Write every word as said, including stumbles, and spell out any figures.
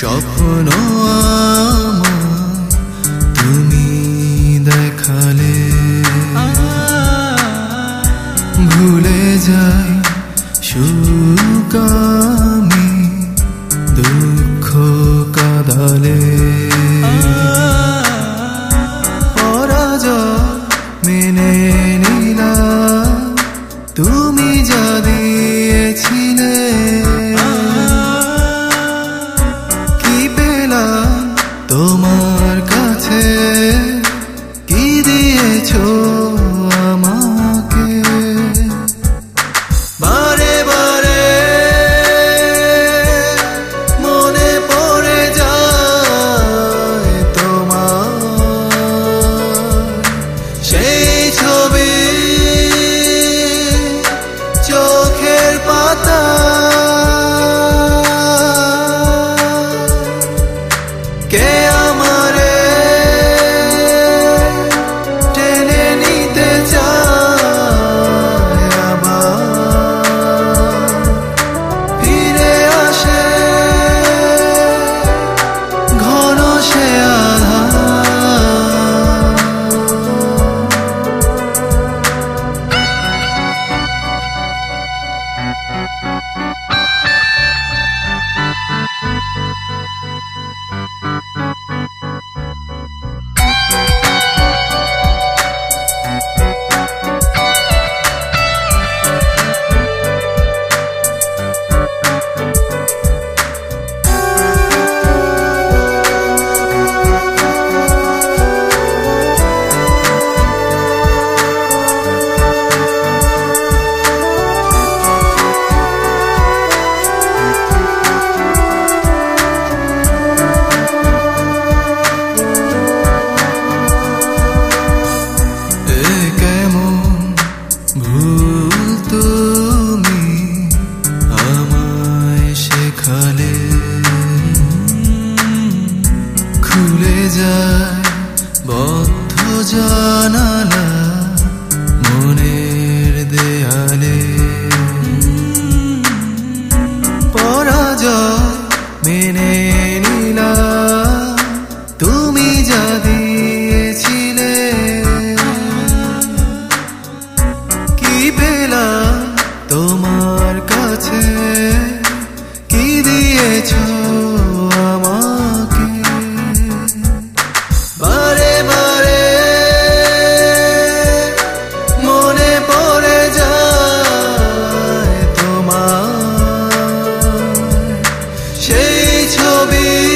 স্বপ্ন আমায় তুমি দেখালে, ভুলে যাই সুখ আমি দুঃখ কাঁদালে। পরাজয় মেনে নিলাম তুমি যা দিয়েছিলে, কি পেলাম তোমার কাছে, কি দিয়েছো আমাকে। বারে বারে মনে পড়ে যায় তোমার সেই ছবি চোখের পাতা, কে আমারে টেনে নিতে চায় আবার, ফিরে আসে ঘন সে আধার। ভুল তুমি আমায় শেখালে, খুলে যায় বদ্ধ জানালা মনের দেয়ালে। পরাজয় মেনে নিলাম তুমি যা দিয়েছিলে, কি পেলাম তোমার কাছে, কি দিয়েছো আমাকে। বারে বারে মনে পড়ে যায় তোমার সেই ছবি